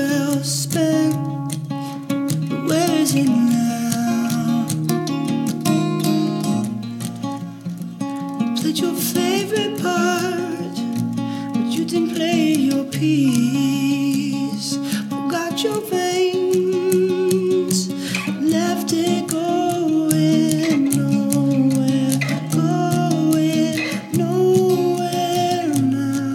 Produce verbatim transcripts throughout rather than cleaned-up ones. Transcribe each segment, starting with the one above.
well spent. But where is it now? You played your favorite part, but you didn't play your piece. Forgot your veins, left it going nowhere, going nowhere now.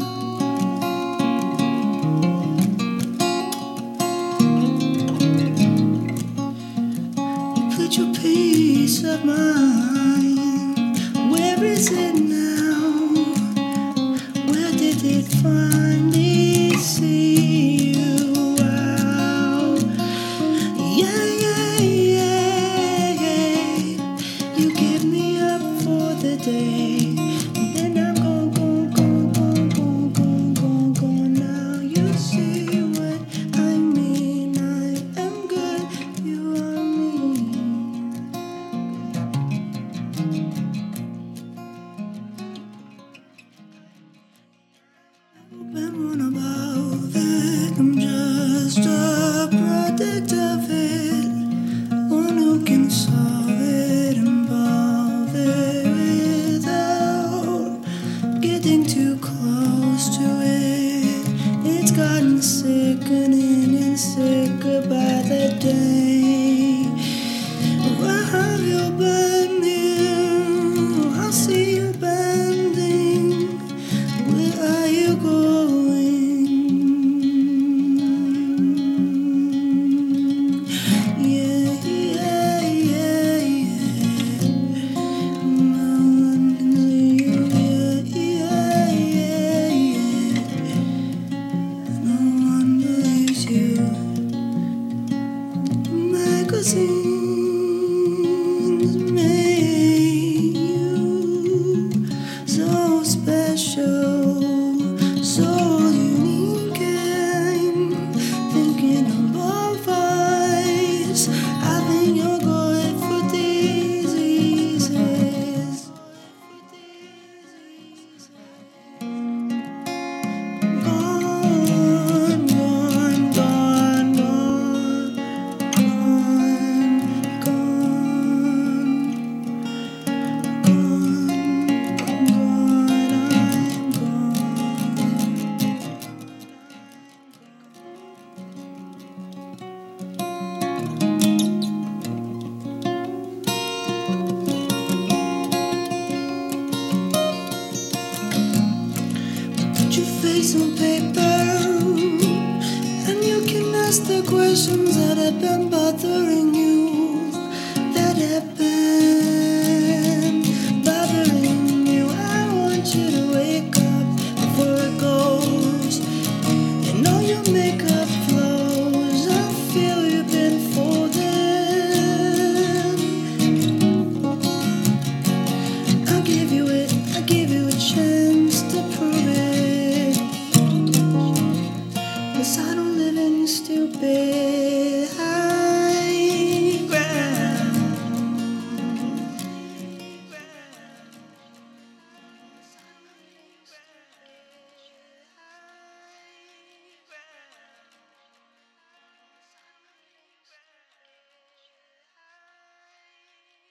You put your peace of mind. Where is it now? Where did it finally see you out? Yeah, yeah, yeah, yeah. You give me up for the day, and then I'm gone, gone, gone, gone, gone, gone, gone, gone. Now you see what I mean. I am good, you are mean. I wanna about that. I'm just a product of it. One who can solve it, involve it without getting too close to it. It's gotten sickening and sicker by the day. Why have you been here? I see you bending. Where are you going? Yeah, yeah, yeah, yeah. No one can see you. Yeah, yeah, yeah, yeah. No one believes you. Magazines made you so special, so unique. I'm thinking of both eyes. I think you're good for diseases. Gone, gone, gone, gone, gone, gone, gone, gone, I'm gone. Put your face on paper, and you can ask the questions that have been bothering you, that have been bothering you. I want you to wake up before it goes, and all your makeup flows. I feel you've been folding. I'll give you it, I'll give you a chance to prove it. 'Cause I don't live in stupid.